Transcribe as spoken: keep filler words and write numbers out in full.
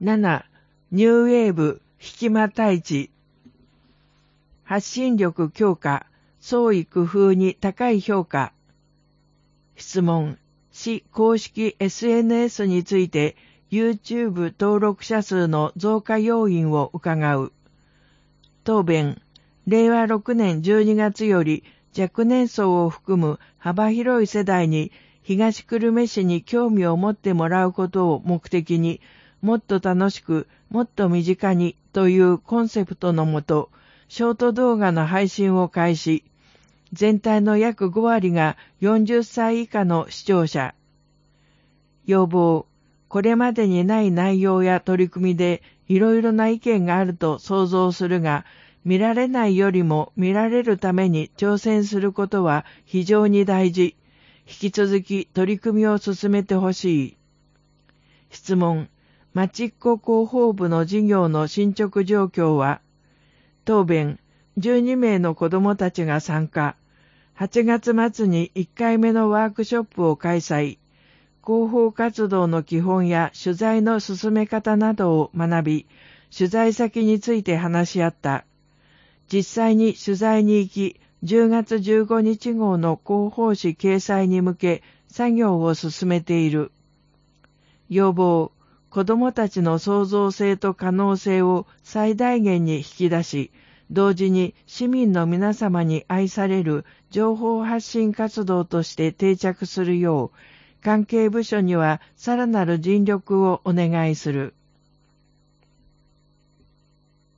なな. ニューウェーブ引きまたいち。発信力強化、創意工夫に高い評価。質問。市公式 エスエヌエス について YouTube 登録者数の増加要因を伺う。答弁。れいわろくねんじゅうにがつより若年層を含む幅広い世代に東久留米市に興味を持ってもらうことを目的に、もっと楽しく、もっと身近にというコンセプトのもと、ショート動画の配信を開始。全体の約ごわりがよんじゅっさい以下の視聴者。要望。これまでにない内容や取り組みでいろいろな意見があると想像するが、見られないよりも見られるために挑戦することは非常に大事。引き続き取り組みを進めてほしい。質問。まちっこ広報部の事業の進捗状況は？答弁。じゅうにめいの子どもたちが参加。はちがつまつにいっかいめのワークショップを開催。広報活動の基本や取材の進め方などを学び、取材先について話し合った。実際に取材に行き、じゅうがつじゅうごにち号の広報誌掲載に向け作業を進めている。要望。子どもたちの創造性と可能性を最大限に引き出し、同時に市民の皆様に愛される情報発信活動として定着するよう、関係部署にはさらなる尽力をお願いする。